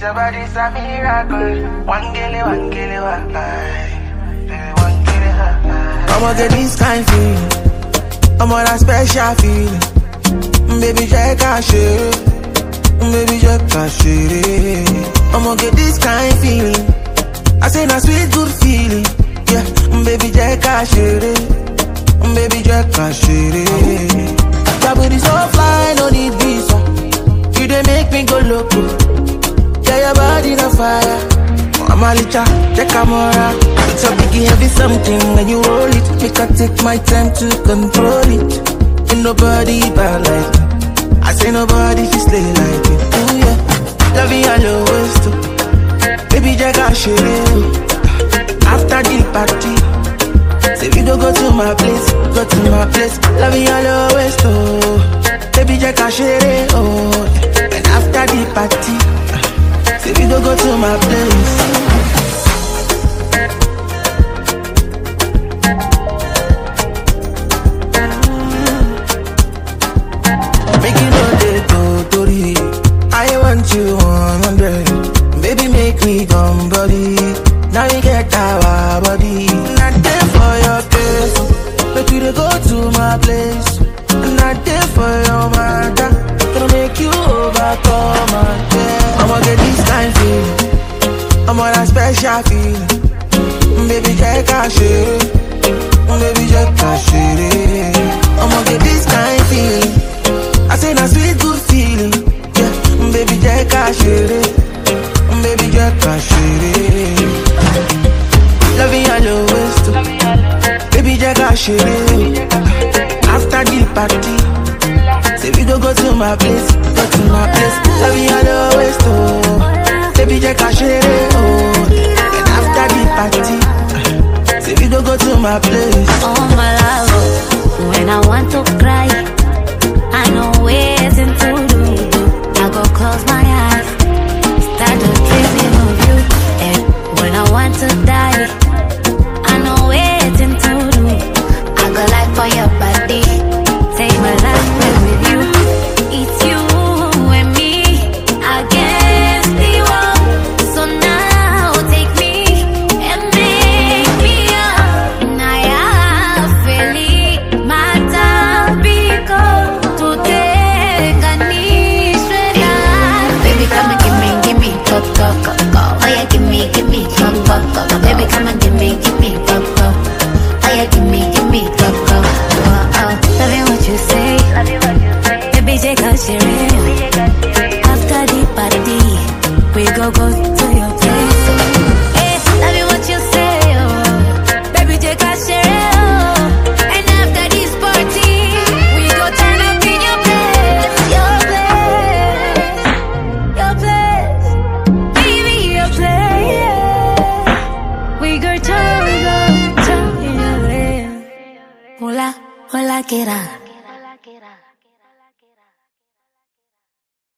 your body's a miracle. One gilly, one. I'ma get this kind feeling. I'm on a special feeling. Baby, check out shit. Baby, check out shit. I'ma get this kind feeling. I say na sweet good feeling. Yeah, baby, check out shit. Baby, check out shit. Your booty so fly, no need visa. You dey make me go loco. Yeah, your body on fire. I'm a licha, check camera. It's a biggie heavy something when you roll it. Make I take my time to control it. Ain't nobody bad like me. I say nobody can slay like me. Ooh yeah, love you all always too. Baby, check out shit. After the party, say we go to my place, go to my place. Love you all always too. Baby, check out shit. Oh, and after the party, say we go to my place. Make you know the totori. I want you 100. Baby, make me come body. Now you get our body. Not there for your case. Make you go to my place. Not there for your mother. Gonna make you overcome again. I'ma get this kind feeling. I'm on a special feeling. Baby, check out shit. Baby, check out shit. I'ma get this kind feeling. I say na sweet good feeling. Yeah, baby, check out shit. Baby, check out shit. Love you all always too. Baby, check out shit. After the party, say we go to my place, go to my place. Love you all always too. Baby, check out shit. Oh, and after the party, say we go to my place. Oh my love, when I want to cry, I know what's to do. I go close my eyes, start to dreaming of you. And when I want to die, I know what's to do. I go like for your body, take my life with you. It's you and me against the world. So now take me and make me up. Now I feel it, my time because today I need straight life. Baby, come and give me, go. Oh yeah, give me, go. Baby, come and give me, go. Oh yeah, give me, go. Loving what you say, baby, take a share. After the party, we go to your place. Hey, loving what you say, oh, baby, take a share. And after this party, we go turn up in your place, baby, your place. We go turn in your place. Hola, que era.